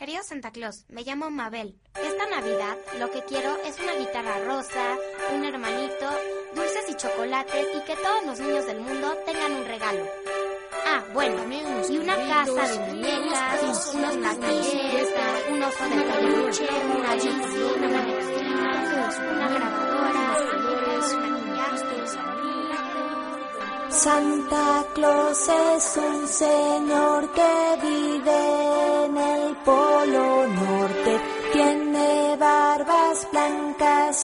Querido Santa Claus, me llamo Mabel. Esta Navidad lo que quiero es una guitarra rosa, un hermanito, dulces y chocolates y que todos los niños del mundo tengan un regalo. Ah, bueno, y una casa de muñecas, unos patines, un oso de peluche, una bici, una manecina, una grabadora, Santa Claus es un señor que vive en el Polo Norte. Tiene barbas blancas